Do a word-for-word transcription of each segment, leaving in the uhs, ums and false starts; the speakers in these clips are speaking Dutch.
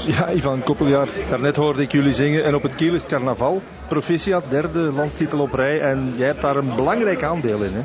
Ja, Ivan Koppeljaar, daarnet hoorde ik jullie zingen en op het kiel is het carnaval. Proficiat, derde landstitel op rij en jij hebt daar een belangrijk aandeel in, hè?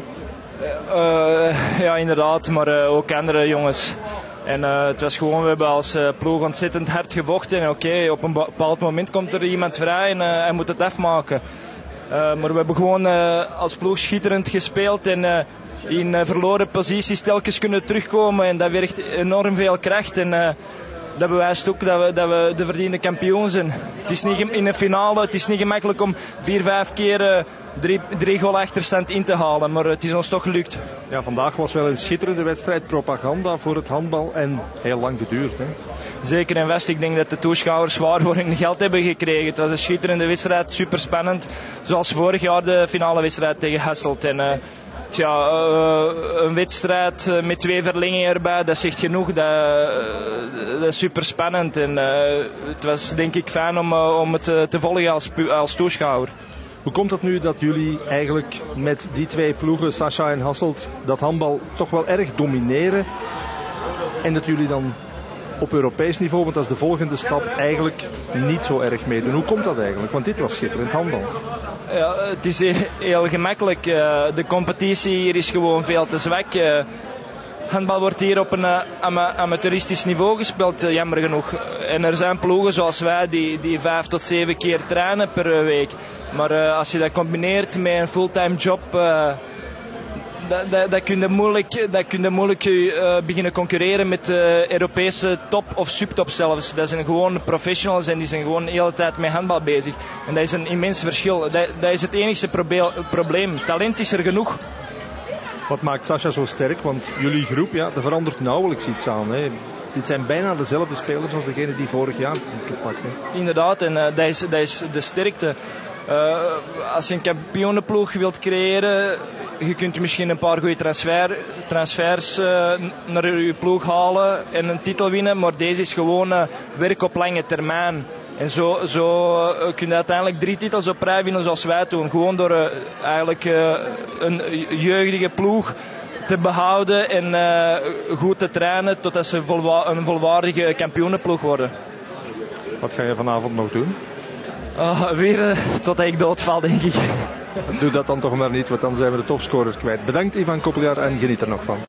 Uh, ja, inderdaad, maar uh, ook andere jongens. En uh, het was gewoon, we hebben als uh, ploeg ontzettend hard gevochten. En oké, okay, op een bepaald moment komt er iemand vrij en uh, hij moet het afmaken. Uh, maar we hebben gewoon uh, als ploeg schitterend gespeeld en uh, in uh, verloren posities telkens kunnen terugkomen. En dat werkt enorm veel kracht. En uh, dat bewijst ook dat we, dat we de verdiende kampioen zijn. Het is niet in de finale, het is niet gemakkelijk om vier, vijf keer uh, drie, drie goal achterstand in te halen. Maar het is ons toch gelukt. Ja, vandaag was wel een schitterende wedstrijd. Propaganda voor het handbal en heel lang geduurd, hè? Zeker en vast. Ik denk dat de toeschouwers zwaar voor hun geld hebben gekregen. Het was een schitterende wedstrijd, super spannend. Zoals vorig jaar de finale wedstrijd tegen Hasselt. En, uh, Tja, uh, een wedstrijd met twee verlengingen erbij, dat zegt genoeg. Dat, uh, dat is super spannend. En uh, het was denk ik fijn om, uh, om het uh, te volgen als, als toeschouwer. Hoe komt het nu dat jullie eigenlijk met die twee ploegen, Sascha en Hasselt, dat handbal toch wel erg domineren? En dat jullie dan op Europees niveau, want dat is de volgende stap, eigenlijk niet zo erg meedoen. Hoe komt dat eigenlijk? Want dit was schitterend handbal. Ja, het is heel gemakkelijk. De competitie hier is gewoon veel te zwak. Handbal wordt hier op een amateuristisch niveau gespeeld, jammer genoeg. En er zijn ploegen zoals wij die, die vijf tot zeven keer trainen per week. Maar als je dat combineert met een fulltime job, Dat, dat, dat kun je moeilijk, dat kun je moeilijk uh, beginnen concurreren met uh, Europese top of subtop zelfs. Dat zijn gewoon professionals en die zijn gewoon de hele tijd met handbal bezig. En dat is een immens verschil. Dat, dat is het enige probleem. Talent is er genoeg. Wat maakt Sascha zo sterk? Want jullie groep, ja, er verandert nauwelijks iets aan, hè. Dit zijn bijna dezelfde spelers als degene die vorig jaar gepakt hebben. Inderdaad, en uh, dat, is, dat is de sterkte. Uh, als je een kampioenenploeg wilt creëren, je kunt misschien een paar goede transfer, transfers uh, naar je ploeg halen en een titel winnen, maar deze is gewoon uh, werk op lange termijn. En zo, zo uh, kun je uiteindelijk drie titels op rij winnen zoals wij doen. Gewoon door uh, eigenlijk uh, een jeugdige ploeg te behouden en uh, goed te trainen totdat ze volwa- een volwaardige kampioenenploeg worden. Wat ga je vanavond nog doen? Uh, weer uh, totdat ik doodval, denk ik. Doe dat dan toch maar niet, want dan zijn we de topscorers kwijt. Bedankt Ivan Koppeljaar en geniet er nog van.